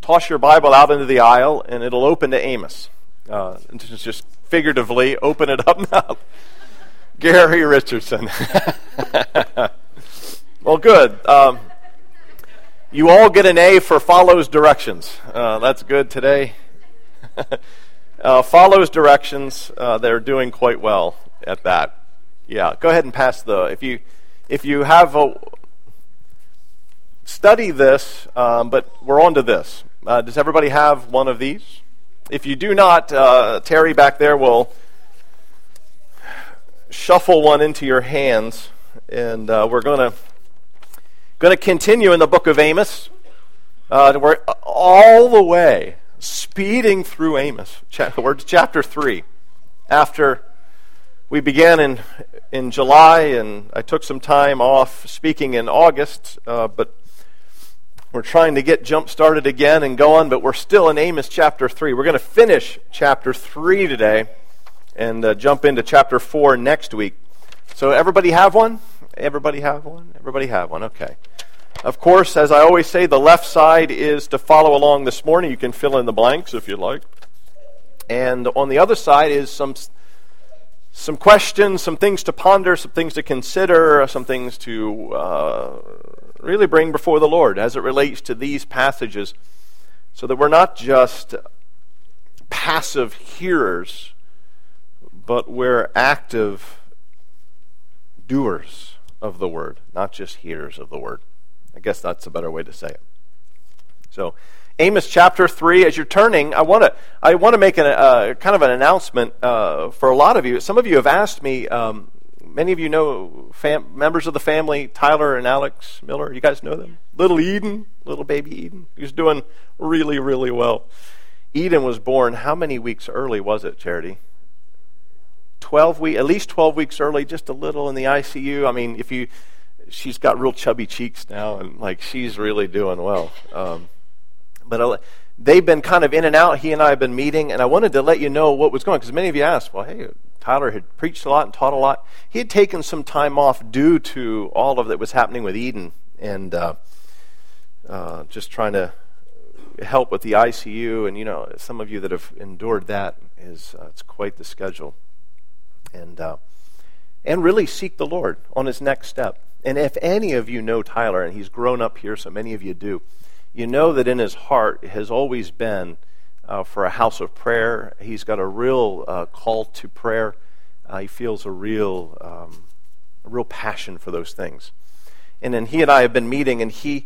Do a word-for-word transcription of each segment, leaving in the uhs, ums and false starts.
toss your Bible out into the aisle, and it'll open to Amos. Uh, just figuratively, open it up now. Gary Richardson. Well, good. Um, you all get an A for follows directions. Uh, that's good today. uh, follows directions. Uh, they're doing quite well at that. Yeah, go ahead and pass the. If you if you have a study this, um, but we're on to this. Uh, does everybody have one of these? If you do not, uh, Terry back there will shuffle one into your hands, and uh, we're going to going to continue in the book of Amos. Uh, we're all the way speeding through Amos. Cha- we're to chapter three. After we began in in July, and I took some time off speaking in August, uh, but we're trying to get jump started again and going, but we're still in Amos chapter three. We're going to finish chapter three today and uh, jump into chapter four next week. So everybody have one? Everybody have one? Everybody have one, okay. Of course, as I always say, the left side is to follow along this morning. You can fill in the blanks if you like. And on the other side is some some questions, some things to ponder, some things to consider, some things to uh, really bring before the Lord as it relates to these passages, so that we're not just passive hearers, but we're active doers of the word, not just hearers of the word. I guess that's a better way to say it. So, Amos chapter three. As you're turning, I want to I want to make a uh, kind of an announcement uh, for a lot of you. Some of you have asked me. Um, many of you know fam- members of the family, Tyler and Alex Miller. You guys know them. Little Eden, little baby Eden, who's doing really, really well. Eden was born. How many weeks early was it, Charity? Twelve weeks, at least twelve weeks early. Just a little in the I C U. I mean, if you, she's got real chubby cheeks now, and like she's really doing well. Um, But uh, they've been kind of in and out. He and I have been meeting, and I wanted to let you know what was going on, because many of you asked, well, hey, Tyler had preached a lot and taught a lot. He had taken some time off due to all of that was happening with Eden, and uh, uh, just trying to help with the I C U. And, you know, some of you that have endured that, is uh, it's quite the schedule. And, uh, and really seek the Lord on his next step. And if any of you know Tyler, and he's grown up here, so many of you do, you know that in his heart has always been uh, for a house of prayer. He's got a real uh, call to prayer. Uh, he feels a real, um, a real passion for those things. And then he and I have been meeting, and he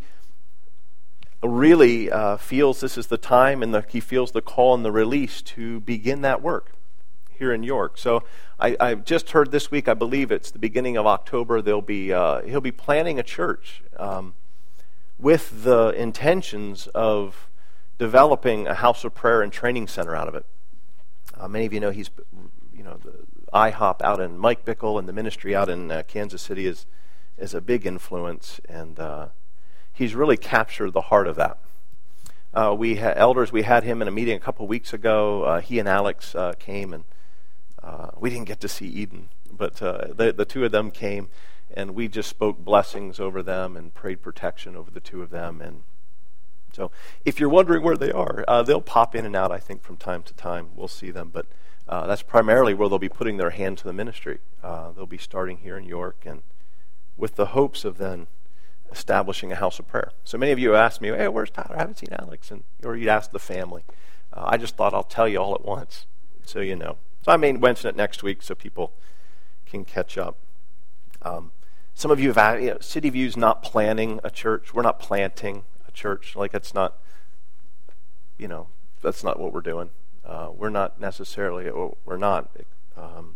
really uh, feels this is the time, and the, he feels the call and the release to begin that work here in York. So I, I've just heard this week, I believe it's the beginning of October, they'll be uh, he'll be planning a church. Um, with the intentions of developing a house of prayer and training center out of it. Uh, many of you know he's, you know, the I HOP out in Mike Bickle, and the ministry out in uh, Kansas City is is a big influence, and uh, he's really captured the heart of that. Uh, we had elders, we had him in a meeting a couple weeks ago. Uh, he and Alex uh, came, and uh, we didn't get to see Eden, but uh, the, the two of them came. And we just spoke blessings over them and prayed protection over the two of them. And so if you're wondering where they are, uh, they'll pop in and out, I think, from time to time. We'll see them. But uh, that's primarily where they'll be putting their hand to the ministry. Uh, they'll be starting here in York, and with the hopes of then establishing a house of prayer. So many of you asked me, hey, where's Tyler? I haven't seen Alex. And, or you'd ask the family. Uh, I just thought I'll tell you all at once so you know. So I may mention it next week so people can catch up. Um, Some of you have, you know, City View's not planning a church. We're not planting a church. Like, it's not, you know, that's not what we're doing. Uh, we're not necessarily, we're not um,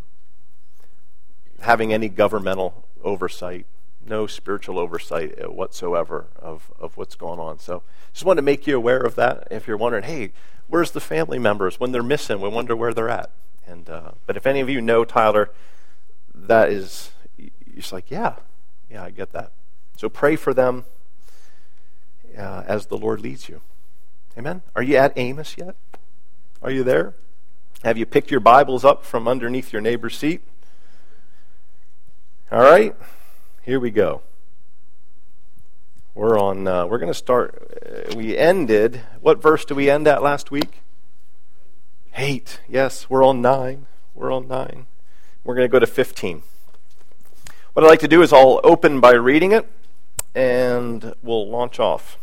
having any governmental oversight, no spiritual oversight whatsoever of, of what's going on. So just wanted to make you aware of that. If you're wondering, hey, where's the family members? When they're missing, we wonder where they're at. And uh, but if any of you know Tyler, that is, it's like, yeah, yeah, I get that. So pray for them uh, as the Lord leads you. Amen? Are you at Amos yet? Are you there? Have you picked your Bibles up from underneath your neighbor's seat? All right, here we go. We're on, uh, we're going to start, uh, we ended, what verse did we end at last week? Eight. Yes, we're on nine. We're on nine. We're going to go to fifteen. What I'd like to do is I'll open by reading it, and we'll launch off.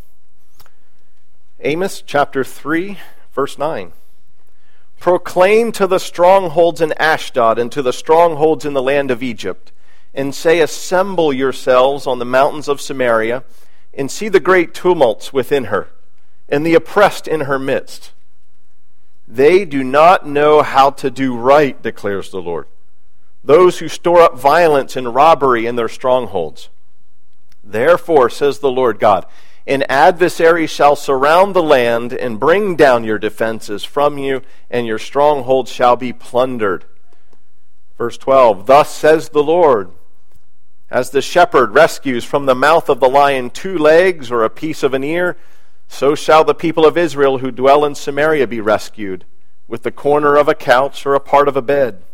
Amos chapter three, verse nine. Proclaim to the strongholds in Ashdod and to the strongholds in the land of Egypt, and say, assemble yourselves on the mountains of Samaria, and see the great tumults within her, and the oppressed in her midst. They do not know how to do right, declares the Lord. Those who store up violence and robbery in their strongholds. Therefore, says the Lord God, an adversary shall surround the land and bring down your defenses from you, and your strongholds shall be plundered. Verse twelve, thus says the Lord, as the shepherd rescues from the mouth of the lion two legs or a piece of an ear, so shall the people of Israel who dwell in Samaria be rescued, with the corner of a couch or a part of a bed.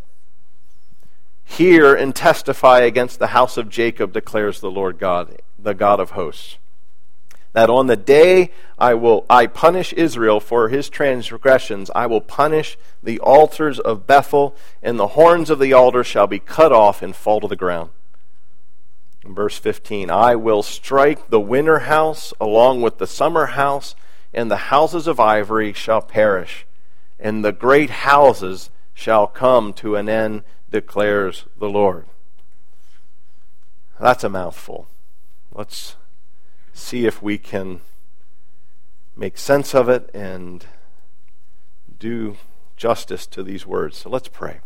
Hear and testify against the house of Jacob, declares the Lord God, the God of hosts, that on the day I will I punish Israel for his transgressions, I will punish the altars of Bethel, and the horns of the altar shall be cut off and fall to the ground. In verse fifteen, I will strike the winter house along with the summer house, and the houses of ivory shall perish, and the great houses shall come to an end, declares the Lord. That's a mouthful. Let's see if we can make sense of it and do justice to these words. So let's pray.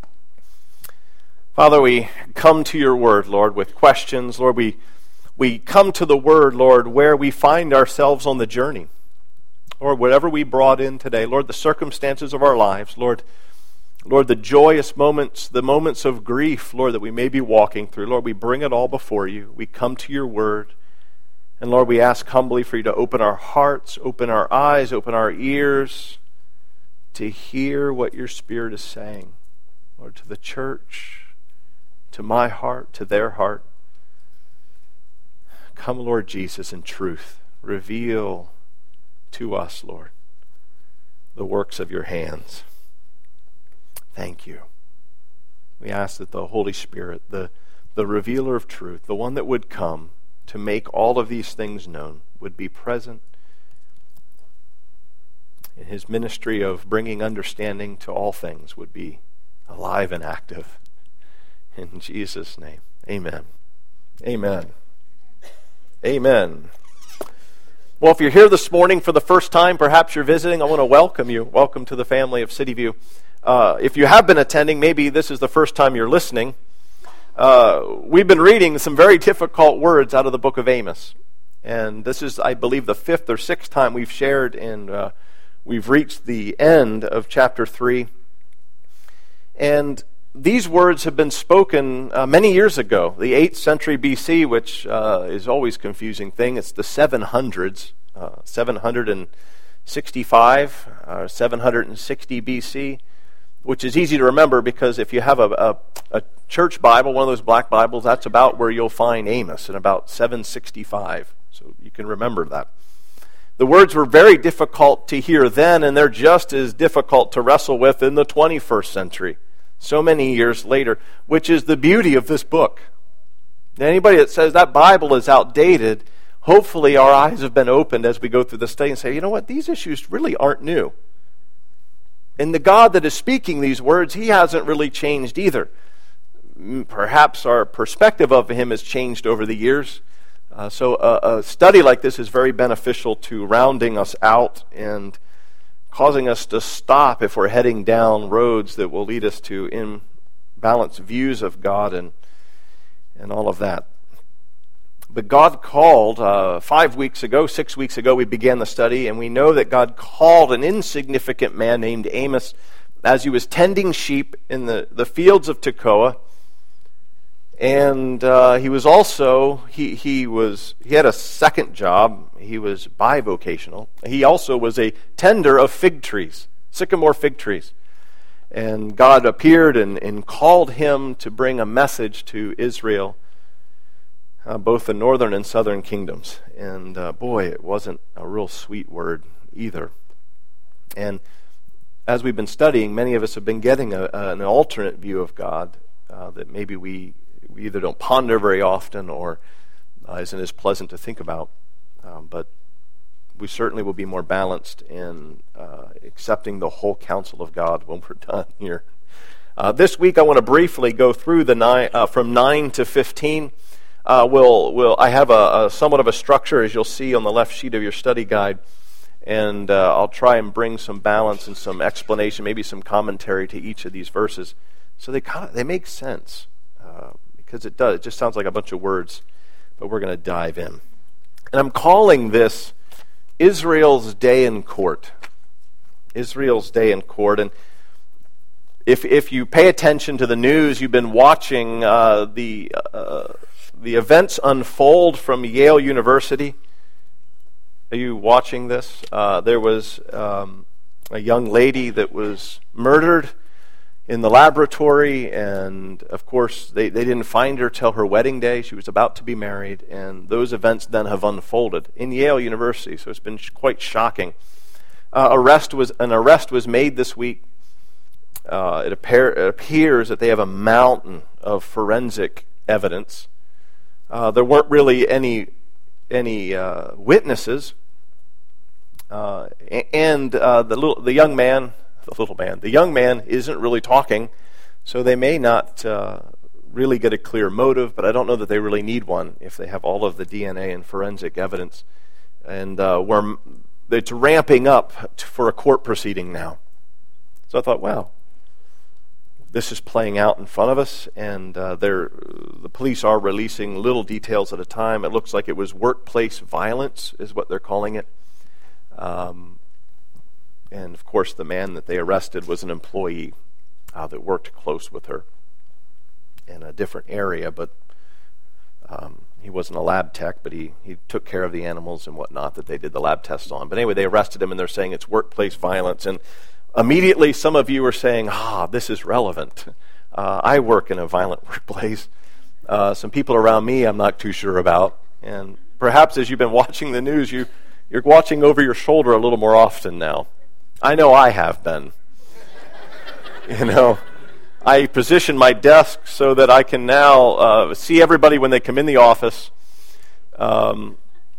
Father, we come to your word, Lord, with questions. Lord, we we come to the word, Lord, where we find ourselves on the journey. Lord, whatever we brought in today, Lord, the circumstances of our lives, Lord, Lord, the joyous moments, the moments of grief, Lord, that we may be walking through, Lord, we bring it all before you. We come to your word. And Lord, we ask humbly for you to open our hearts, open our eyes, open our ears to hear what your Spirit is saying. Lord, to the church, to my heart, to their heart. Come, Lord Jesus, in truth. Reveal to us, Lord, the works of your hands. Thank you. We ask that the Holy Spirit, the, the revealer of truth, the one that would come to make all of these things known, would be present in his ministry of bringing understanding to all things, would be alive and active. In Jesus' name, amen. Amen. Amen. Well, if you're here this morning for the first time, perhaps you're visiting, I want to welcome you. Welcome to the family of City View. Uh, if you have been attending, maybe this is the first time you're listening. Uh, we've been reading some very difficult words out of the book of Amos. And this is, I believe, the fifth or sixth time we've shared, and uh, we've reached the end of chapter three. And these words have been spoken uh, many years ago, the eighth century B C, which uh, is always a confusing thing. It's the seven hundreds, uh, seven hundred sixty-five, uh, seven hundred sixty B C, which is easy to remember because if you have a, a, a church Bible, one of those black Bibles, that's about where you'll find Amos, in about seven sixty-five. So you can remember that. The words were very difficult to hear then, and they're just as difficult to wrestle with in the twenty-first century. So many years later, which is the beauty of this book. Anybody that says that Bible is outdated, hopefully our eyes have been opened as we go through the study and say, you know what, these issues really aren't new. And the God that is speaking these words, he hasn't really changed either. Perhaps our perspective of him has changed over the years. Uh, so a, a study like this is very beneficial to rounding us out and causing us to stop if we're heading down roads that will lead us to imbalanced views of God and and all of that. But God called, uh, five weeks ago, six weeks ago, we began the study, and we know that God called an insignificant man named Amos as he was tending sheep in the, the fields of Tekoa. And uh, he was also, he, he was, he had a second job. He was bivocational. He also was a tender of fig trees, sycamore fig trees. And God appeared and, and called him to bring a message to Israel. uh, both the northern and southern kingdoms. And uh, boy, it wasn't a real sweet word either. And as we've been studying, many of us have been getting a, an alternate view of God uh, that maybe we, we either don't ponder very often or uh, isn't as pleasant to think about. Um, but we certainly will be more balanced in uh, accepting the whole counsel of God when we're done here. Uh, this week, I want to briefly go through the nine, uh, from nine to fifteen. Uh, we'll, we'll, I have a, a somewhat of a structure, as you'll see on the left sheet of your study guide, and uh, I'll try and bring some balance and some explanation, maybe some commentary to each of these verses, so they kind of they make sense uh, because it does. It just sounds like a bunch of words, but we're going to dive in, and I'm calling this Israel's Day in Court. Israel's Day in Court. And if if you pay attention to the news, you've been watching uh, the uh, the events unfold from Yale University. Are you watching this? Uh, there was um, a young lady that was murdered in the laboratory, and of course they, they didn't find her till her wedding day. She was about to be married, and those events then have unfolded in Yale University, so it's been sh- quite shocking. Uh, arrest was an arrest was made this week. Uh, it, appear, it appears that they have a mountain of forensic evidence. Uh, there weren't really any any uh, witnesses, uh, and uh, the little the young man. The little man. The young man isn't really talking, so they may not uh, really get a clear motive, but I don't know that they really need one if they have all of the D N A and forensic evidence. And uh, we're, it's ramping up to, for a court proceeding now. So I thought, wow, this is playing out in front of us, and uh, they're, the police are releasing little details at a time. It looks like it was workplace violence is what they're calling it. Um And, of course, the man that they arrested was an employee uh, that worked close with her in a different area, but um, he wasn't a lab tech, but he, he took care of the animals and whatnot that they did the lab tests on. But anyway, they arrested him, and they're saying it's workplace violence. And immediately, some of you are saying, ah, this is relevant. Uh, I work in a violent workplace. Uh, some people around me I'm not too sure about. And perhaps as you've been watching the news, you, you're watching over your shoulder a little more often now. I know I have been. You know, I position my desk so that I can now uh, see everybody when they come in the office, um,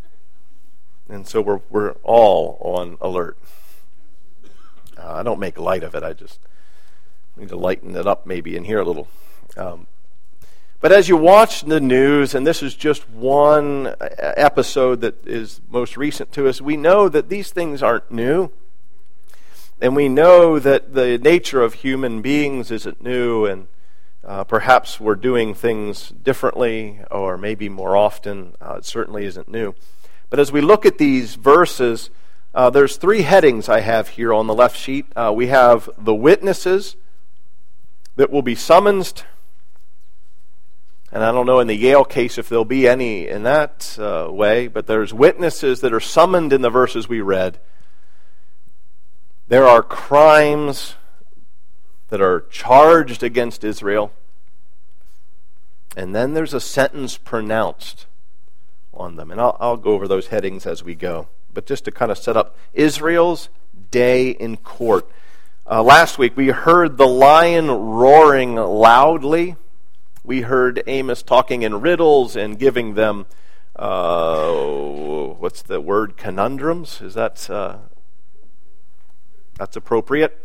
and so we're we're all on alert. Uh, I don't make light of it. I just need to lighten it up maybe in here a little. Um, but as you watch the news, and this is just one episode that is most recent to us, we know that these things aren't new. And we know that the nature of human beings isn't new, and uh, perhaps we're doing things differently or maybe more often. Uh, it certainly isn't new. But as we look at these verses, uh, there's three headings I have here on the left sheet. Uh, we have the witnesses that will be summoned. And I don't know in the Yale case if there'll be any in that uh, way, but there's witnesses that are summoned in the verses we read. There are crimes that are charged against Israel, and then there's a sentence pronounced on them. And I'll, I'll go over those headings as we go. But just to kind of set up Israel's Day in Court. Uh, last week we heard the lion roaring loudly. We heard Amos talking in riddles and giving them, uh, what's the word, conundrums? Is that... Uh, That's appropriate.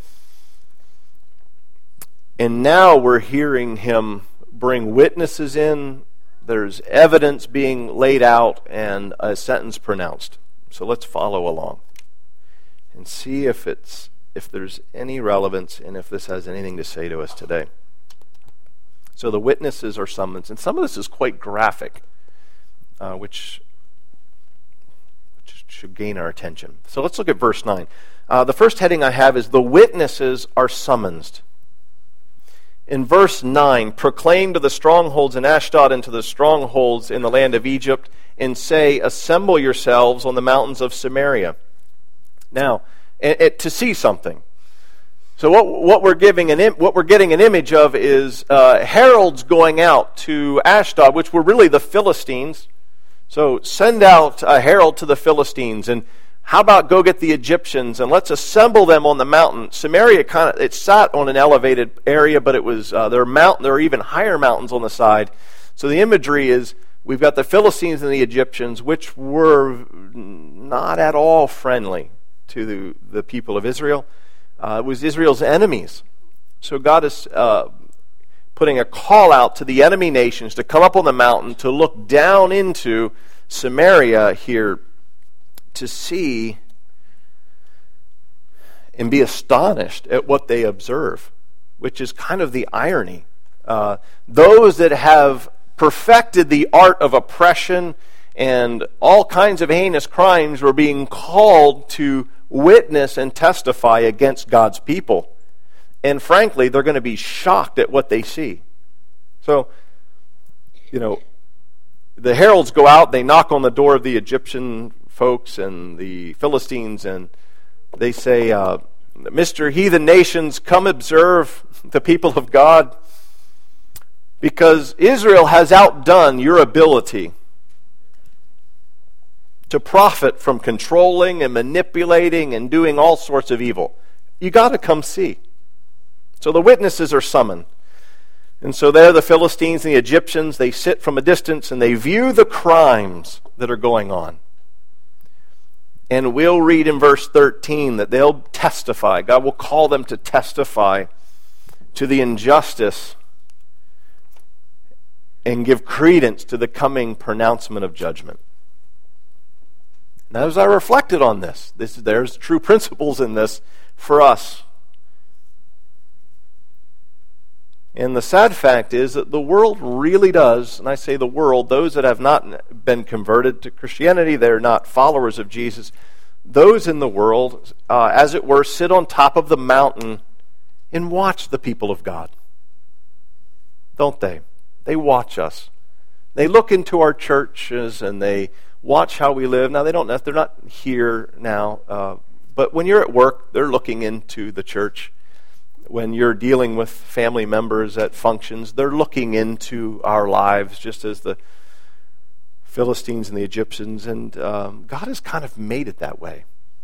And now we're hearing him bring witnesses in. There's evidence being laid out and a sentence pronounced. So let's follow along and see if it's if there's any relevance and if this has anything to say to us today. So the witnesses are summoned, and some of this is quite graphic, uh, which, which should gain our attention. So let's look at verse nine. Uh, the first heading I have is the witnesses are summoned. In verse nine, proclaim to the strongholds in Ashdod and to the strongholds in the land of Egypt, and say, assemble yourselves on the mountains of Samaria. Now, it, it, to see something. So what what we're giving an what we're getting an image of is uh, heralds going out to Ashdod, which were really the Philistines. So send out a herald to the Philistines, and how about go get the Egyptians and let's assemble them on the mountain. Samaria kind of it sat on an elevated area, but it was uh, there are mountain there are even higher mountains on the side. So the imagery is we've got the Philistines and the Egyptians, which were not at all friendly to the, the people of Israel. Uh, it was Israel's enemies. So God is uh, putting a call out to the enemy nations to come up on the mountain to look down into Samaria here to see and be astonished at what they observe, which is kind of the irony. Uh, those that have perfected the art of oppression and all kinds of heinous crimes were being called to witness and testify against God's people. And frankly, they're going to be shocked at what they see. So, you know, the heralds go out, they knock on the door of the Egyptian folks and the Philistines, and they say, uh, Mister Heathen nations, come observe the people of God, because Israel has outdone your ability to profit from controlling and manipulating and doing all sorts of evil. You got to come see. So the witnesses are summoned. And so there the Philistines and the Egyptians, they sit from a distance and they view the crimes that are going on. And we'll read in verse thirteen that they'll testify. God will call them to testify to the injustice and give credence to the coming pronouncement of judgment. Now, as I reflected on this, this there's true principles in this for us. And the sad fact is that the world really does, and I say the world, those that have not been converted to Christianity, they're not followers of Jesus, those in the world, uh, as it were, sit on top of the mountain and watch the people of God. Don't they? They watch us. They look into our churches and they watch how we live. Now, they don't know, they're not here now, uh, but when you're at work, they're looking into the church. When you're dealing with family members at functions, they're looking into our lives just as the Philistines and the Egyptians, and um, God has kind of made it that way.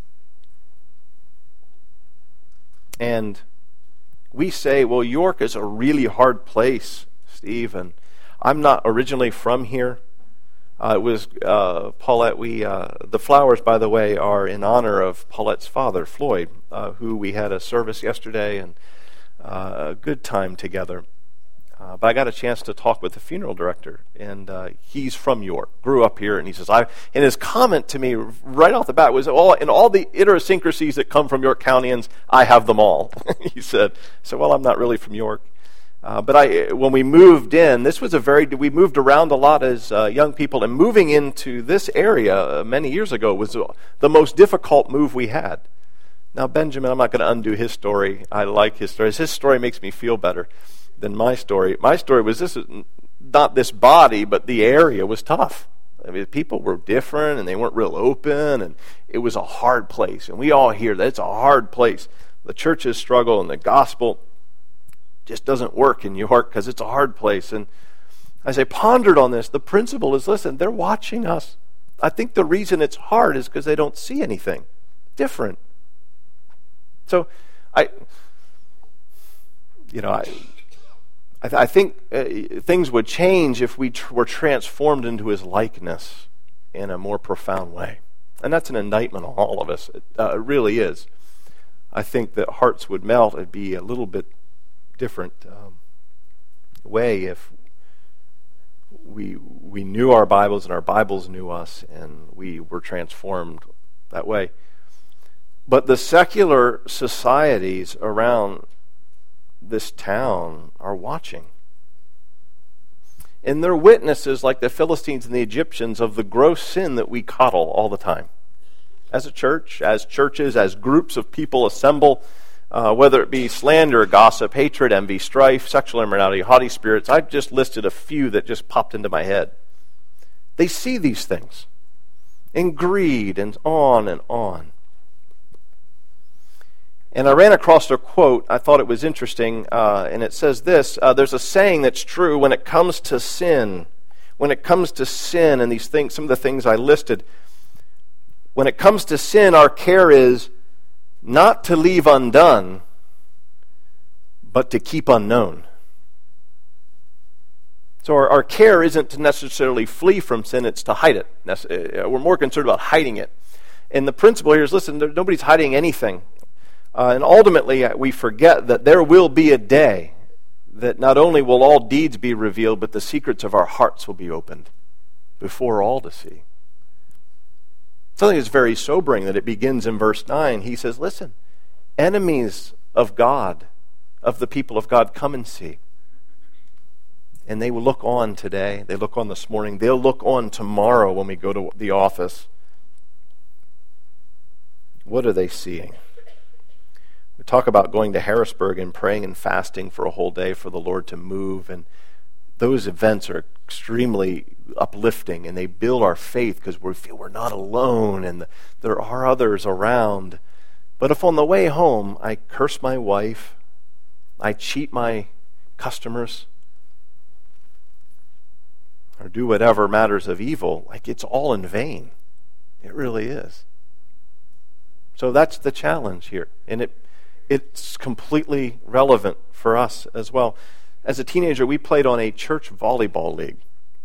And we say, well, York is a really hard place, Steve, and I'm not originally from here. Uh, it was uh, Paulette. We uh, the flowers, by the way, are in honor of Paulette's father, Floyd, uh, who we had a service yesterday and uh, a good time together. Uh, but I got a chance to talk with the funeral director, and uh, he's from York, grew up here, and he says, "I." And his comment to me right off the bat was, "All in all the idiosyncrasies that come from York Countyans, I have them all." He said, "So well, I'm not really from York." Uh, but I, when we moved in, this was a very, we moved around a lot as uh, young people, and moving into this area uh, many years ago was the most difficult move we had. Now, Benjamin, I'm not going to undo his story. I like his story. His story makes me feel better than my story. My story was this, not this body, but the area was tough. I mean, people were different, and they weren't real open, and it was a hard place. And we all hear that it's a hard place. The churches struggle, and the gospel just doesn't work in York because it's a hard place. And as I pondered on this, the principle is, listen, they're watching us. I think the reason it's hard is because they don't see anything different. So, I, you know, I, I, th- I think uh, things would change if we tr- were transformed into His likeness in a more profound way. And that's an indictment on all of us. It, uh, it really is. I think that hearts would melt. It'd be a little bit different um, way if we we knew our Bibles and our Bibles knew us and we were transformed that way. But the secular societies around this town are watching. And they're witnesses, like the Philistines and the Egyptians, of the gross sin that we coddle all the time. As a church, as churches, as groups of people assemble, Uh, whether it be slander, gossip, hatred, envy, strife, sexual immorality, haughty spirits. I've just listed a few that just popped into my head. They see these things. And greed, and on and on. And I ran across a quote. I thought it was interesting, uh, and it says this. Uh, there's a saying that's true when it comes to sin. When it comes to sin and these things, some of the things I listed, when it comes to sin, our care is not to leave undone, but to keep unknown. So our, our care isn't to necessarily flee from sin, it's to hide it. We're more concerned about hiding it. And the principle here is, listen, there, nobody's hiding anything. Uh, and ultimately, we forget that there will be a day that not only will all deeds be revealed, but the secrets of our hearts will be opened before all to see. Something that's very sobering that it begins in verse nine. He says, listen, enemies of God, of the people of God, come and see. And they will look on today. They look on this morning. They'll look on tomorrow when we go to the office. What are they seeing? We talk about going to Harrisburg and praying and fasting for a whole day for the Lord to move. And those events are extremely uplifting, and they build our faith because we feel we're not alone and there are others around. But if on the way home I curse my wife, I cheat my customers, or do whatever matters of evil, like it's all in vain. It really is. So that's the challenge here. And it it's completely relevant for us as well. As a teenager, we played on a church volleyball league.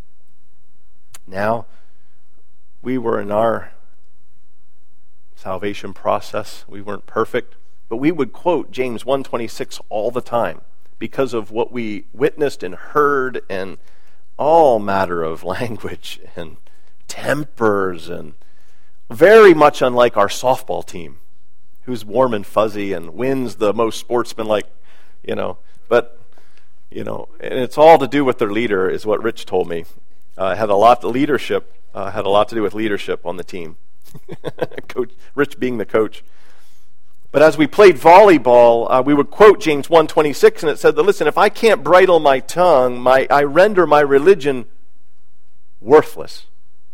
Now, we were in our salvation process. We weren't perfect, but we would quote James one twenty-six all the time because of what we witnessed and heard and all matter of language and tempers, and very much unlike our softball team, who's warm and fuzzy and wins the most sportsmanlike, you know, but, you know, and it's all to do with their leader, is what Rich told me. Uh, had a lot, the leadership uh, had a lot to do with leadership on the team. Coach Rich being the coach. But as we played volleyball, uh, we would quote James one twenty-six, and it said that, listen, if I can't bridle my tongue, my I render my religion worthless.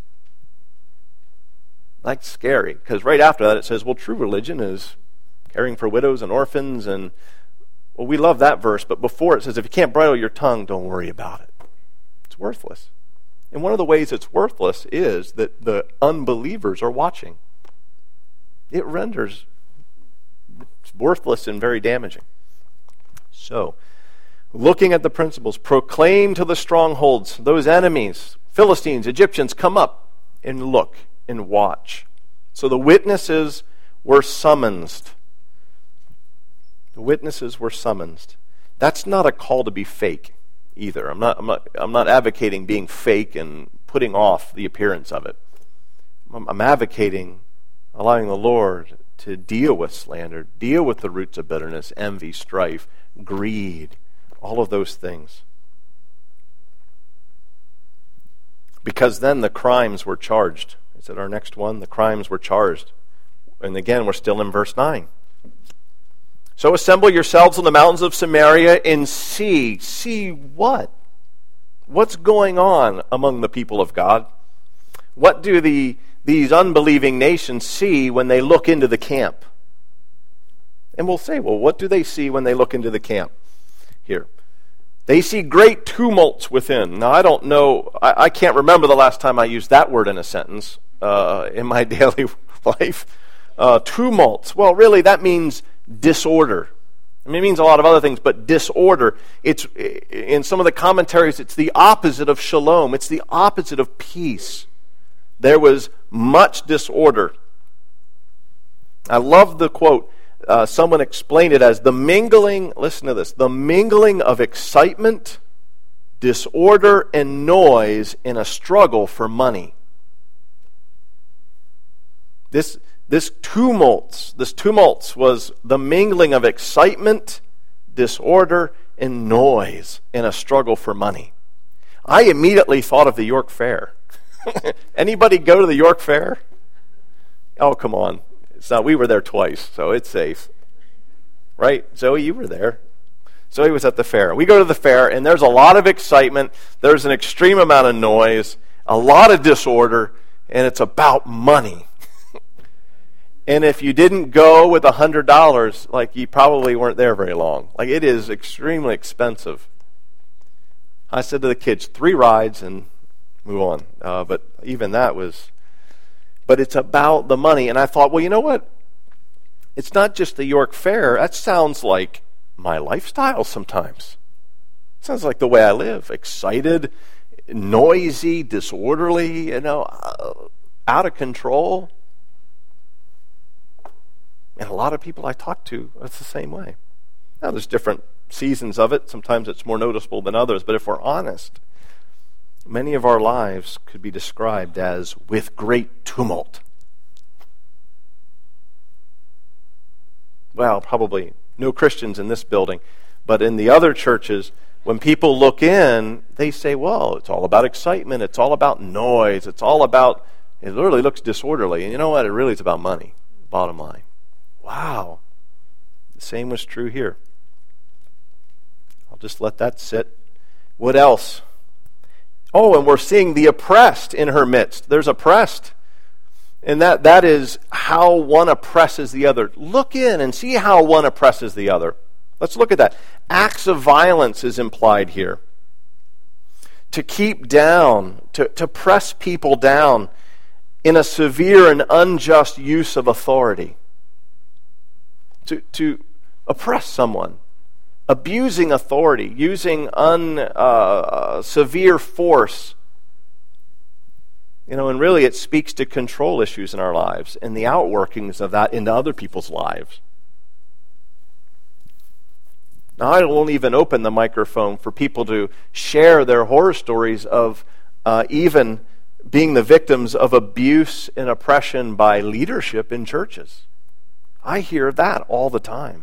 That's scary, because right after that it says, well, true religion is caring for widows and orphans, and, well, we love that verse, but before it says, if you can't bridle your tongue, don't worry about it. It's worthless. And one of the ways it's worthless is that the unbelievers are watching. It renders it's worthless and very damaging. So, looking at the principles, proclaim to the strongholds, those enemies, Philistines, Egyptians, come up and look and watch. So the witnesses were summoned. The witnesses were summoned. That's not a call to be fake either. I'm not, I'm not, I'm not advocating being fake and putting off the appearance of it. I'm, I'm advocating allowing the Lord to deal with slander, deal with the roots of bitterness, envy, strife, greed, all of those things. Because then the crimes were charged. Is it our next one? The crimes were charged. And again, we're still in verse nine. So assemble yourselves on the mountains of Samaria and see. See what? What's going on among the people of God? What do the these unbelieving nations see when they look into the camp? And we'll say, well, what do they see when they look into the camp? Here. They see great tumults within. Now, I don't know, I, I can't remember the last time I used that word in a sentence uh, in my daily life. Uh, tumults. Well, really, that means disorder. I mean, it means a lot of other things, but disorder. It's in some of the commentaries, it's the opposite of shalom. It's the opposite of peace. There was much disorder. I love the quote. Uh, someone explained it as the mingling, listen to this, the mingling of excitement, disorder, and noise in a struggle for money. This this tumults, this tumults was the mingling of excitement, disorder, and noise in a struggle for money. I immediately thought of the York Fair. Anybody go to the York Fair? Oh, come on. It's not, we were there twice, so it's safe. Right? Zoe, you were there. Zoe was at the fair. We go to the fair, and there's a lot of excitement. There's an extreme amount of noise, a lot of disorder, and it's about money. And if you didn't go with one hundred dollars, like you probably weren't there very long. Like it is extremely expensive. I said to the kids, three rides and move on. Uh, but even that was, but it's about the money. And I thought, well, you know what? It's not just the York Fair. That sounds like my lifestyle sometimes. Sounds like the way I live. Excited, noisy, disorderly, you know, uh, out of control. And a lot of people I talk to, it's the same way. Now, there's different seasons of it. Sometimes it's more noticeable than others. But if we're honest, many of our lives could be described as with great tumult. Well, probably no Christians in this building. But in the other churches, when people look in, they say, well, it's all about excitement. It's all about noise. It's all about, it literally looks disorderly. And you know what? It really is about money, bottom line. Wow. The same was true here. I'll just let that sit. What else? Oh, and we're seeing the oppressed in her midst. There's oppressed. And that, that is how one oppresses the other. Look in and see how one oppresses the other. Let's look at that. Acts of violence is implied here. To keep down, to, to press people down in a severe and unjust use of authority. To, to oppress someone, abusing authority, using un, uh, severe force. You know, and really it speaks to control issues in our lives and the outworkings of that into other people's lives. Now, I won't even open the microphone for people to share their horror stories of uh, even being the victims of abuse and oppression by leadership in churches. I hear that all the time.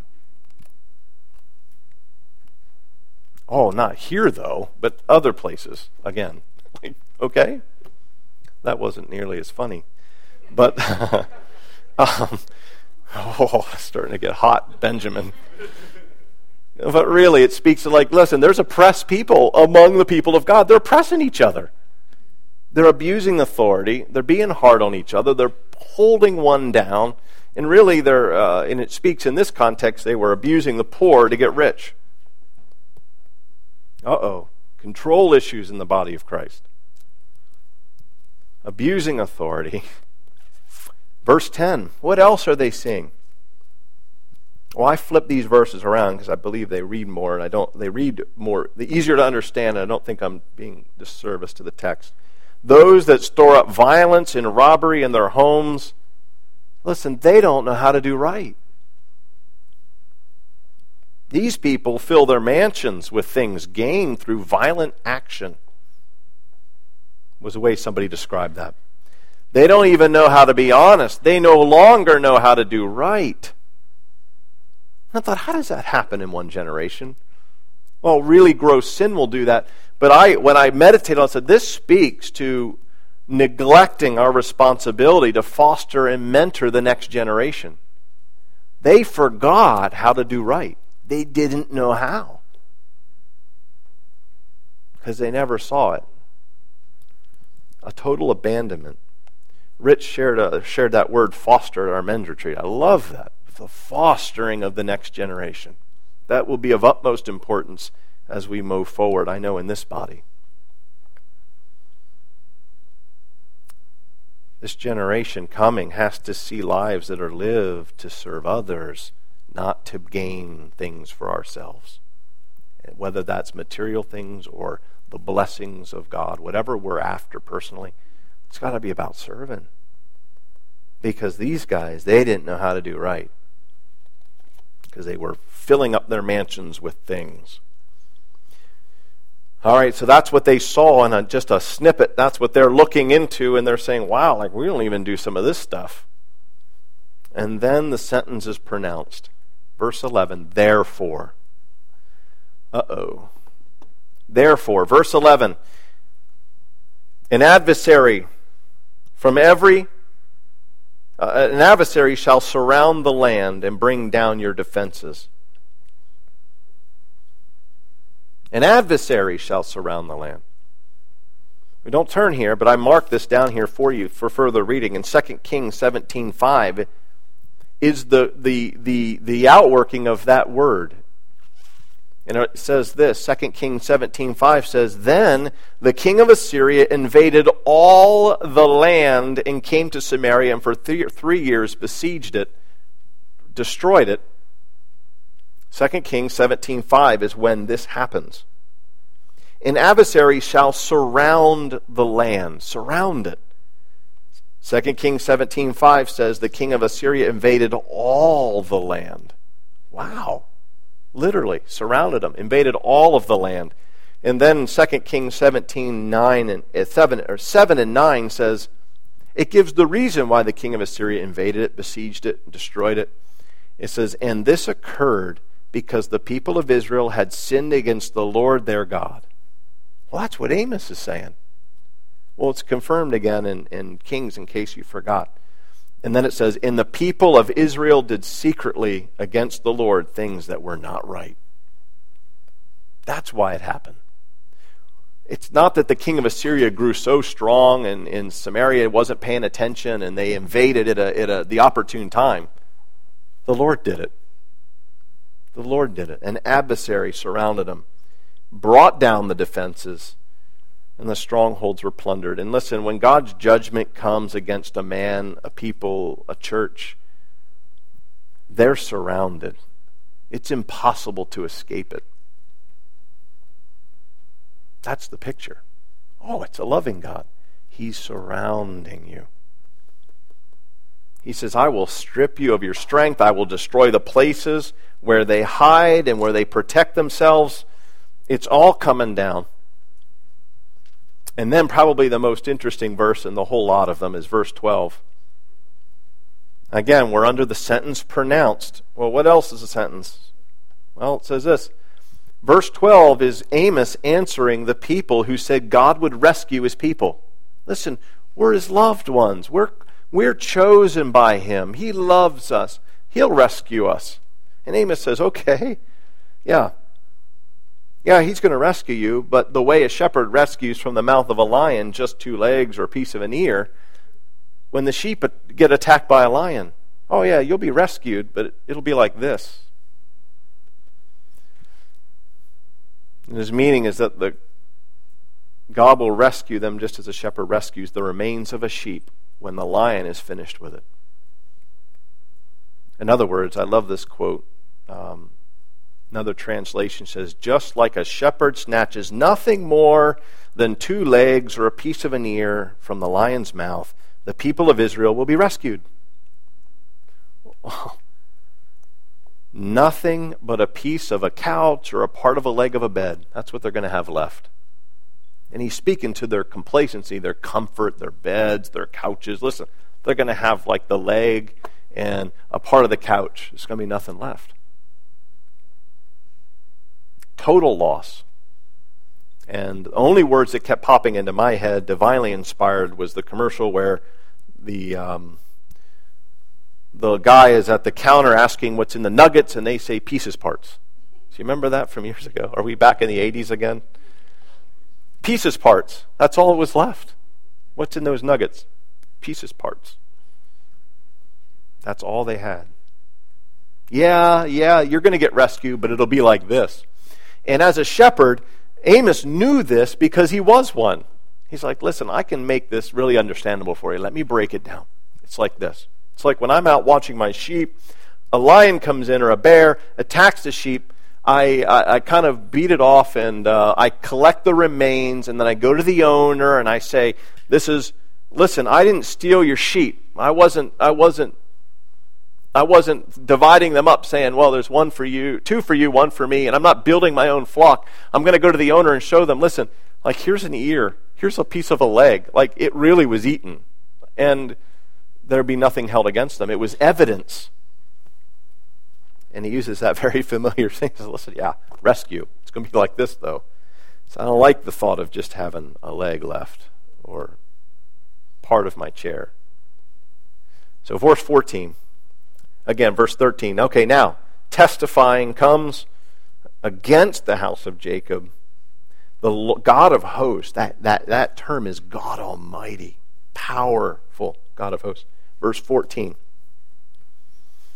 Oh, not here, though, but other places, again. Okay? That wasn't nearly as funny. But, um, oh, it's starting to get hot, Benjamin. But really, it speaks to like, listen, there's oppressed people among the people of God. They're oppressing each other. They're abusing authority. They're being hard on each other. They're holding one down. And really, they're, uh, and it speaks in this context, they were abusing the poor to get rich. Uh-oh. Control issues in the body of Christ. Abusing authority. Verse ten. What else are they seeing? Well, I flip these verses around because I believe they read more, and I don't. They read more. They're easier to understand, and I don't think I'm being disservice to the text. Those that store up violence and robbery in their homes, listen, they don't know how to do right. These people fill their mansions with things gained through violent action. Was the way somebody described that. They don't even know how to be honest. They no longer know how to do right. I thought, how does that happen in one generation? Well, really gross sin will do that. But I, when I meditated on it, I said, this speaks to neglecting our responsibility to foster and mentor the next generation. They forgot how to do right. They didn't know how. Because they never saw it. A total abandonment. Rich shared, a, shared that word foster at our men's retreat. I love that. The fostering of the next generation. That will be of utmost importance as we move forward, I know, in this body. This generation coming has to see lives that are lived to serve others, not to gain things for ourselves. Whether that's material things or the blessings of God, whatever we're after personally, it's got to be about serving. Because these guys, they didn't know how to do right. Because they were filling up their mansions with things. All right, so that's what they saw in a, just a snippet. That's what they're looking into, and they're saying, wow, like we don't even do some of this stuff. And then the sentence is pronounced. Verse eleven, therefore. Uh-oh. Therefore, verse eleven, an adversary from every Uh, an adversary shall surround the land and bring down your defenses. An adversary shall surround the land. We don't turn here, but I marked this down here for you for further reading. In Second Kings seventeen five, is the, the, the, the outworking of that word. And it says this, Second Kings seventeen five says, Then the king of Assyria invaded all the land and came to Samaria, and for three, three years besieged it, destroyed it. Second Kings seventeen five is when this happens. An adversary shall surround the land, surround it. Second Kings seventeen five says, The king of Assyria invaded all the land. Wow. Literally, surrounded them, invaded all of the land. And then Second Kings seventeen nine and seven or seven and nine says, it gives the reason why the king of Assyria invaded it, besieged it, and destroyed it. It says, and this occurred because the people of Israel had sinned against the Lord their God. Well, that's what Amos is saying. Well, it's confirmed again in, in Kings, in case you forgot. And then it says, and the people of Israel did secretly against the Lord things that were not right. That's why it happened. It's not that the king of Assyria grew so strong and in Samaria wasn't paying attention and they invaded at, a, at a, the opportune time. The Lord did it. The Lord did it. An adversary surrounded them, brought down the defenses, and the strongholds were plundered. And listen, when God's judgment comes against a man, a people, a church, they're surrounded. It's impossible to escape it. That's the picture. Oh, it's a loving God. He's surrounding you. He says, I will strip you of your strength. I will destroy the places where they hide and where they protect themselves. It's all coming down. And then probably the most interesting verse in the whole lot of them is verse twelve. Again, we're under the sentence pronounced. Well, what else is a sentence? Well, it says this. Verse twelve is Amos answering the people who said God would rescue his people. Listen, we're his loved ones. We're, we're chosen by him. He loves us. He'll rescue us. And Amos says, okay, yeah. Yeah, he's going to rescue you, but the way a shepherd rescues from the mouth of a lion just two legs or a piece of an ear, when the sheep get attacked by a lion, oh yeah, you'll be rescued, but it'll be like this. And his meaning is that the God will rescue them just as a shepherd rescues the remains of a sheep when the lion is finished with it. In other words, I love this quote. Um, Another translation says, just like a shepherd snatches nothing more than two legs or a piece of an ear from the lion's mouth, the people of Israel will be rescued. Oh. Nothing but a piece of a couch or a part of a leg of a bed. That's what they're going to have left. And he's speaking to their complacency, their comfort, their beds, their couches. Listen, they're going to have like the leg and a part of the couch. There's going to be nothing left. Total loss. And the only words that kept popping into my head, divinely inspired, was the commercial where the um, the guy is at the counter asking what's in the nuggets, and they say pieces parts. Do you remember that from years ago? Are we back in the eighties again? Pieces parts. That's all that was left. What's in those nuggets? Pieces parts. That's all they had. Yeah, yeah, you're going to get rescued, but it'll be like this. And as a shepherd, Amos knew this because he was one. He's like, listen, I can make this really understandable for you. Let me break it down. It's like this. It's like when I'm out watching my sheep, a lion comes in or a bear, attacks the sheep, I, I, I kind of beat it off and uh, I collect the remains, and then I go to the owner and I say, this is, listen, I didn't steal your sheep. I wasn't, I wasn't, I wasn't dividing them up saying, well, there's one for you, two for you, one for me, and I'm not building my own flock. I'm going to go to the owner and show them, listen, like here's an ear, here's a piece of a leg. Like it really was eaten. And there'd be nothing held against them. It was evidence. And he uses that very familiar thing. He says, listen, yeah, rescue. It's going to be like this, though. So I don't like the thought of just having a leg left or part of my chair. So verse fourteen. Again, verse thirteen. Okay, now, testifying comes against the house of Jacob. The God of hosts, that, that, that term is God Almighty, powerful God of hosts. Verse fourteen.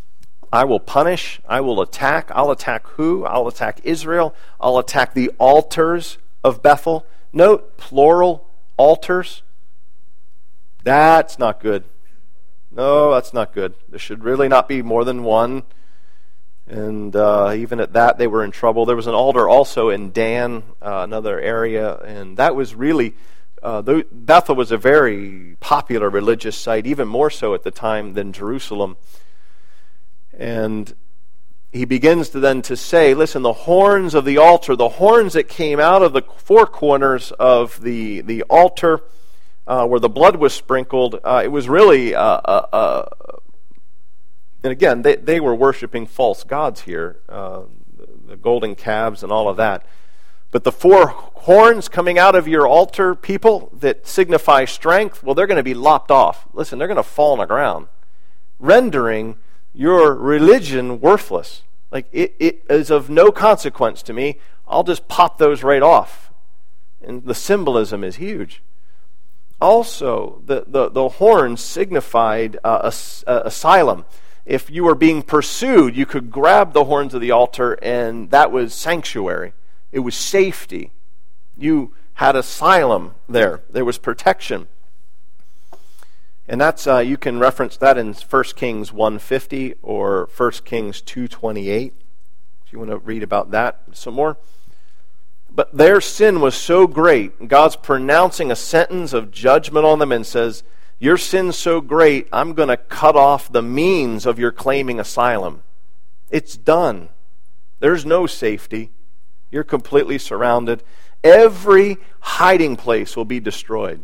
I will punish, I will attack. I'll attack who? I'll attack Israel. I'll attack the altars of Bethel. Note, plural altars. That's not good. No, that's not good. There should really not be more than one. And uh, even at that, they were in trouble. There was an altar also in Dan, uh, another area, and that was really, uh, the, Bethel was a very popular religious site, even more so at the time than Jerusalem. And he begins to then to say, listen, the horns of the altar, the horns that came out of the four corners of the, the altar, uh, where the blood was sprinkled, uh, it was really uh, uh, uh, and again, they, they were worshiping false gods here, uh, the, the golden calves and all of that. But the four horns coming out of your altar, people, that signify strength, well, they're going to be lopped off. Listen, they're going to fall on the ground, rendering your religion worthless. Like, it, it is of no consequence to me. I'll just pop those right off. And the symbolism is huge. Also, the, the, the horns signified uh, as, uh, asylum. If you were being pursued, you could grab the horns of the altar, and that was sanctuary. It was safety. You had asylum there. There was protection. And that's uh, you can reference that in First Kings one fifty or First Kings two twenty-eight, if you want to read about that some more. But their sin was so great, God's pronouncing a sentence of judgment on them and says, your sin's so great, I'm going to cut off the means of your claiming asylum. It's done. There's no safety. You're completely surrounded. Every hiding place will be destroyed.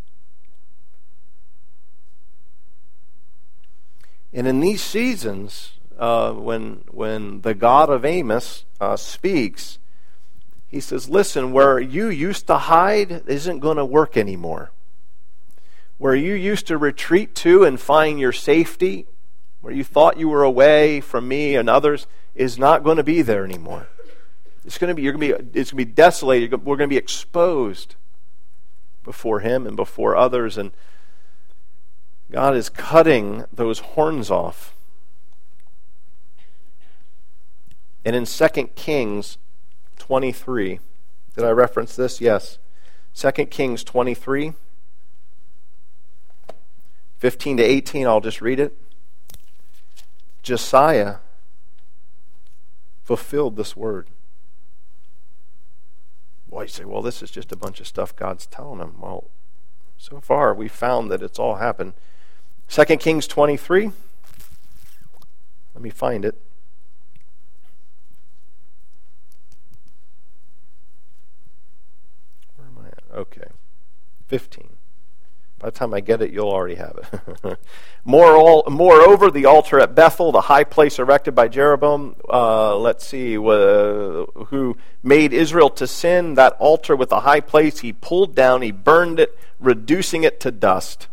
And in these seasons, uh, when, when the God of Amos uh, speaks, he says, listen, where you used to hide isn't going to work anymore. Where you used to retreat to and find your safety, where you thought you were away from me and others, is not going to be there anymore. It's going to be, you're going to be, it's going to be desolated. We're going to be exposed before Him and before others, and God is cutting those horns off. And in Second Kings twenty-three, did I reference this? Yes. Second Kings twenty-three. fifteen to eighteen, I'll just read it. Josiah fulfilled this word. Well, you say, well, this is just a bunch of stuff God's telling him. Well, so far we found that it's all happened. Second Kings twenty-three. Let me find it. Where am I at? Okay. fifteen. By the time I get it, you'll already have it. Moreover, the altar at Bethel, the high place erected by Jeroboam, uh, let's see, uh, who made Israel to sin, that altar with the high place, he pulled down, he burned it, reducing it to dust.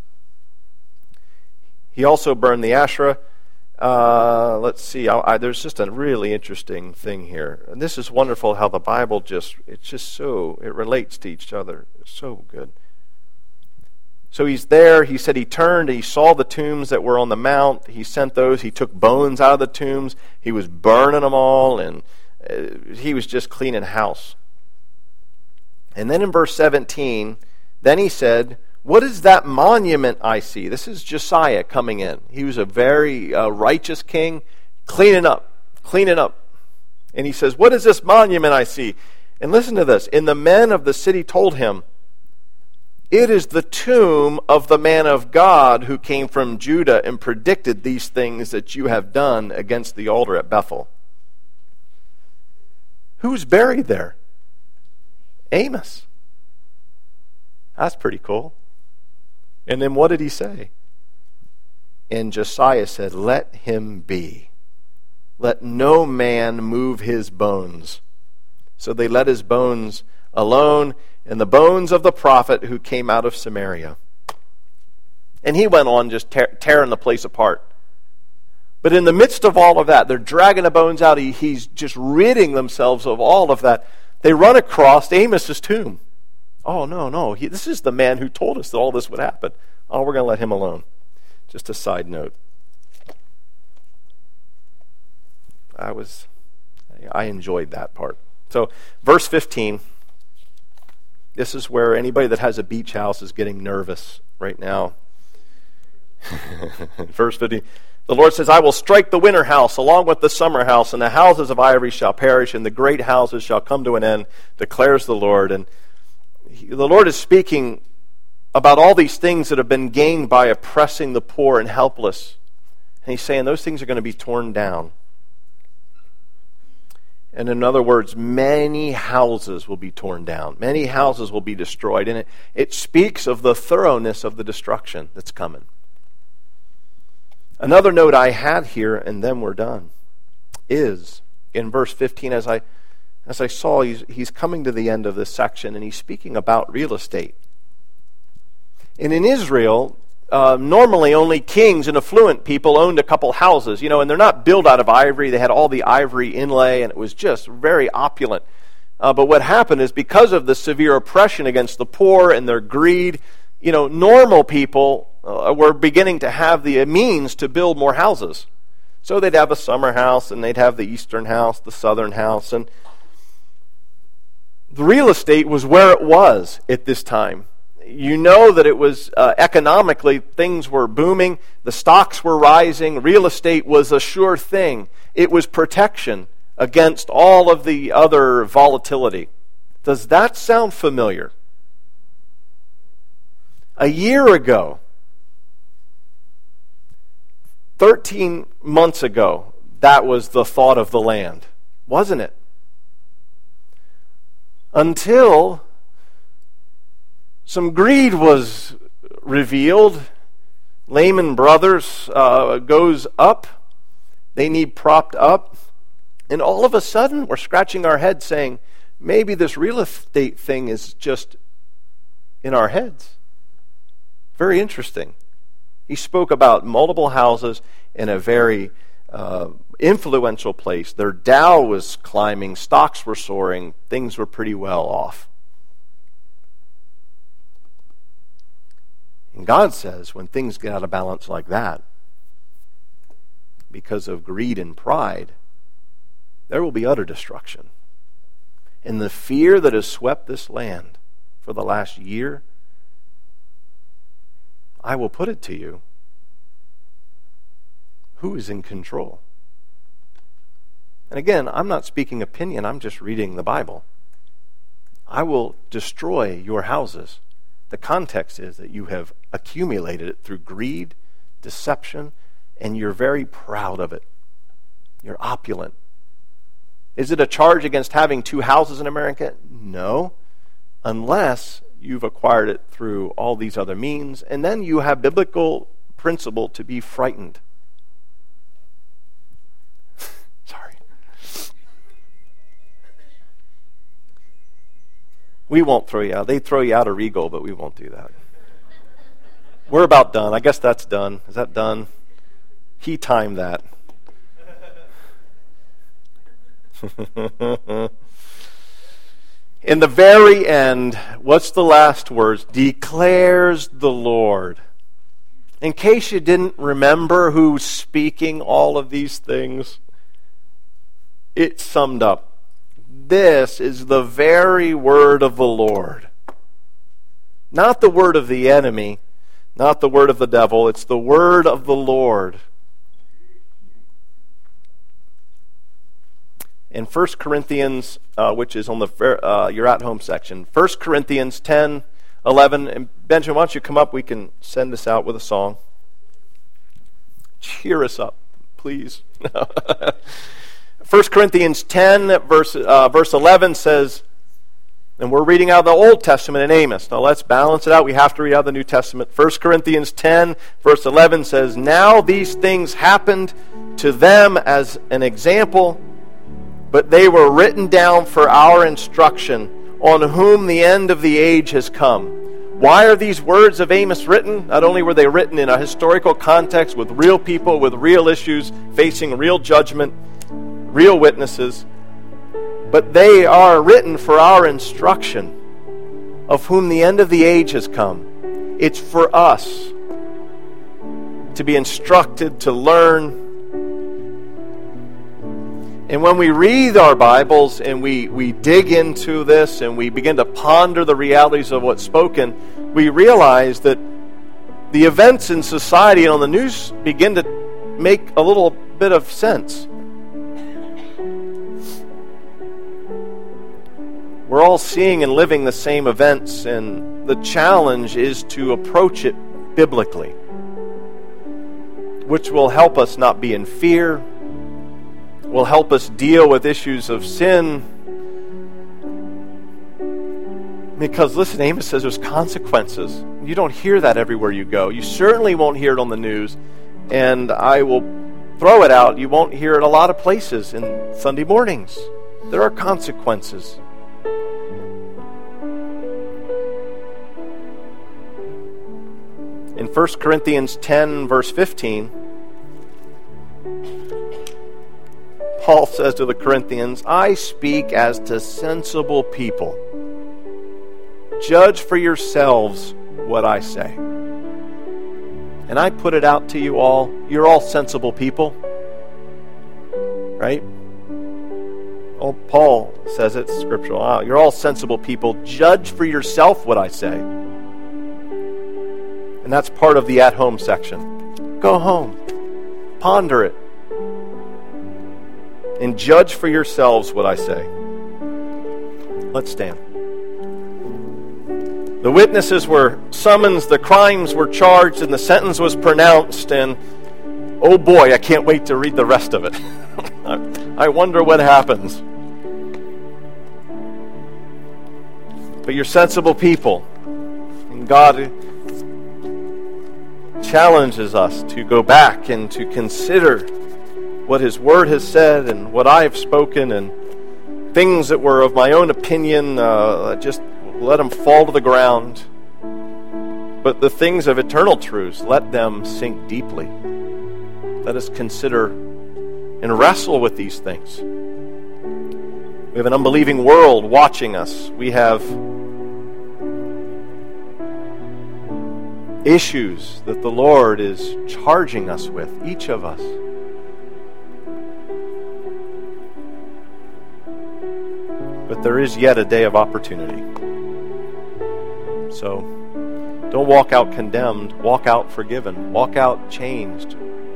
He also burned the Asherah. Uh, let's see, I, I, there's just a really interesting thing here. And this is wonderful how the Bible just, it's just so, it relates to each other. It's so good. So he's there. He said he turned and he saw the tombs that were on the mount. He sent those. He took bones out of the tombs. He was burning them all, and uh, he was just cleaning house. And then in verse seventeen, then he said, what is that monument I see? This is Josiah coming in. He was a very uh, righteous king, cleaning up, cleaning up. And he says, what is this monument I see? And listen to this. And the men of the city told him, it is the tomb of the man of God who came from Judah and predicted these things that you have done against the altar at Bethel. Who's buried there? Amos. That's pretty cool. And then what did he say? And Josiah said, let him be. Let no man move his bones. So they let his bones alone, and the bones of the prophet who came out of Samaria. And he went on just tear, tearing the place apart. But in the midst of all of that, they're dragging the bones out. He, he's just ridding themselves of all of that. They run across Amos's tomb. Oh, no, no. He, this is the man who told us that all this would happen. Oh, we're going to let him alone. Just a side note. I was, I enjoyed that part. So, verse fifteen. This is where anybody that has a beach house is getting nervous right now. Verse fifteen. The Lord says, I will strike the winter house along with the summer house, and the houses of ivory shall perish, and the great houses shall come to an end, declares the Lord. And he, the Lord is speaking about all these things that have been gained by oppressing the poor and helpless. And he's saying those things are going to be torn down. And in other words, many houses will be torn down. Many houses will be destroyed. And it, it speaks of the thoroughness of the destruction that's coming. Another note I had here, and then we're done, is in verse fifteen, as I as I saw, he's, he's coming to the end of this section, and he's speaking about real estate. And in Israel, uh, normally only kings and affluent people owned a couple houses, you know, and they're not built out of ivory. They had all the ivory inlay, and it was just very opulent. Uh, but what happened is because of the severe oppression against the poor and their greed, you know, normal people uh, were beginning to have the means to build more houses. So they'd have a summer house, and they'd have the eastern house, the southern house, and the real estate was where it was at this time. You know that it was uh, economically, things were booming, the stocks were rising, real estate was a sure thing. It was protection against all of the other volatility. Does that sound familiar? A year ago, thirteen months ago, that was the thought of the land, wasn't it? Until some greed was revealed. Lehman Brothers uh, goes up. They need propped up. And all of a sudden, we're scratching our heads saying, maybe this real estate thing is just in our heads. Very interesting. He spoke about multiple houses in a very uh, influential place. Their Dow was climbing, stocks were soaring, things were pretty well off. And God says when things get out of balance like that, because of greed and pride, there will be utter destruction. And the fear that has swept this land for the last year, I will put it to you. Who is in control? And again, I'm not speaking opinion, I'm just reading the Bible. I will destroy your houses. The context is that you have accumulated it through greed, deception, and you're very proud of it. You're opulent. Is it a charge against having two houses in America? No, unless you've acquired it through all these other means, and then you have biblical principle to be frightened. Sorry. We won't throw you out. They throw you out of Regal, but we won't do that. We're about done. I guess that's done. Is that done? He timed that. In the very end, what's the last words? Declares the Lord. In case you didn't remember who's speaking all of these things, it summed up. This is the very word of the Lord. Not the word of the enemy, not the word of the devil. It's the word of the Lord. In First Corinthians, uh, which is on the uh, your at-home section, First Corinthians ten, eleven. And Benjamin, why don't you come up? We can send this out with a song. Cheer us up, please. First Corinthians ten, verse, uh, verse eleven says, and we're reading out of the Old Testament in Amos. Now let's balance it out. We have to read out the New Testament. First Corinthians ten, verse eleven says, now these things happened to them as an example, but they were written down for our instruction, on whom the end of the age has come. Why are these words of Amos written? Not only were they written in a historical context with real people, with real issues, facing real judgment, real witnesses, but they are written for our instruction, of whom the end of the age has come. It's for us to be instructed, to learn. And when we read our Bibles and we, we dig into this and we begin to ponder the realities of what's spoken, we realize that the events in society and on the news begin to make a little bit of sense. We're all seeing and living the same events, and the challenge is to approach it biblically, which will help us not be in fear, will help us deal with issues of sin. Because listen, Amos says there's consequences. You don't hear that everywhere you go. You certainly won't hear it on the news. And I will throw it out. You won't hear it a lot of places in Sunday mornings. There are consequences. In First Corinthians ten, verse fifteen, Paul says to the Corinthians, I speak as to sensible people. Judge for yourselves what I say. And I put it out to you all. You're all sensible people. Right? Oh, Paul says it, scriptural. Oh, you're all sensible people. Judge for yourself what I say. And that's part of the at-home section. Go home. Ponder it. And judge for yourselves what I say. Let's stand. The witnesses were summoned, the crimes were charged, and the sentence was pronounced. And oh boy, I can't wait to read the rest of it. I wonder what happens. But you're sensible people. And God challenges us to go back and to consider what His Word has said and what I have spoken, and things that were of my own opinion, uh, just let them fall to the ground. But the things of eternal truths, let them sink deeply. Let us consider and wrestle with these things. We have an unbelieving world watching us. We have issues that the Lord is charging us with, each of us. But there is yet a day of opportunity. So, don't walk out condemned. Walk out forgiven. Walk out changed.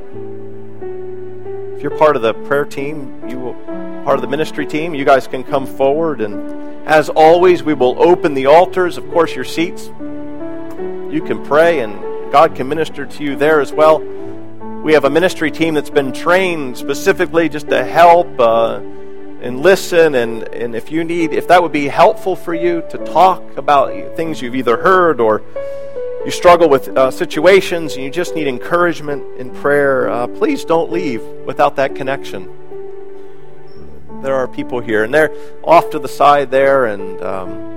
If you're part of the prayer team, you will, part of the ministry team, you guys can come forward. And as always, we will open the altars. Of course, your seats, you can pray and God can minister to you there as well. We have a ministry team that's been trained specifically just to help uh, and listen. And, and if you need, if that would be helpful for you to talk about things you've either heard, or you struggle with uh, situations and you just need encouragement in prayer, uh, please don't leave without that connection. There are people here, and they're off to the side there, and um,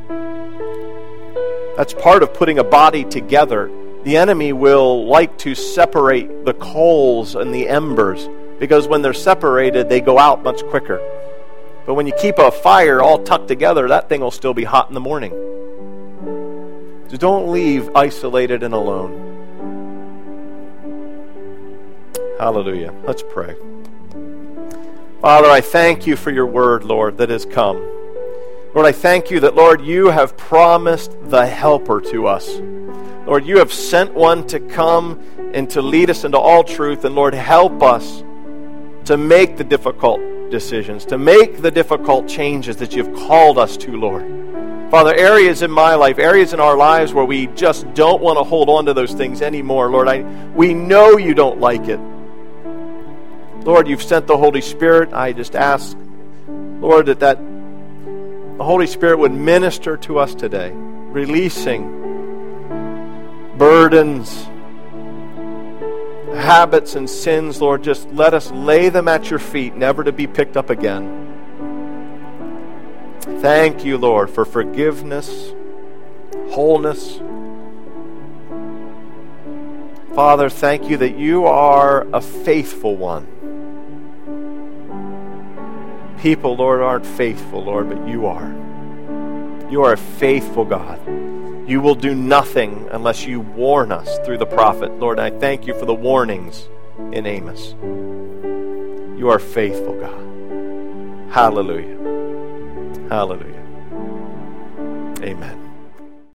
that's part of putting a body together. The enemy will like to separate the coals and the embers, because when they're separated, they go out much quicker. But when you keep a fire all tucked together, that thing will still be hot in the morning. So don't leave isolated and alone. Hallelujah. Let's pray. Father, I thank you for your word, Lord, that has come. Lord, I thank you that, Lord, you have promised the helper to us. Lord, you have sent one to come and to lead us into all truth. And Lord, help us to make the difficult decisions, to make the difficult changes that you've called us to, Lord. Father, areas in my life, areas in our lives where we just don't want to hold on to those things anymore, Lord, I we know you don't like it. Lord, you've sent the Holy Spirit. I just ask, Lord, that, that the Holy Spirit would minister to us today, releasing burdens, habits, and sins. Lord, just let us lay them at your feet, never to be picked up again. Thank you, Lord, for forgiveness, wholeness. Father, thank you that you are a faithful one. People, Lord, aren't faithful, Lord, but you are. You are a faithful God. You will do nothing unless you warn us through the prophet. Lord, I thank you for the warnings in Amos. You are faithful, God. Hallelujah. Hallelujah. Amen.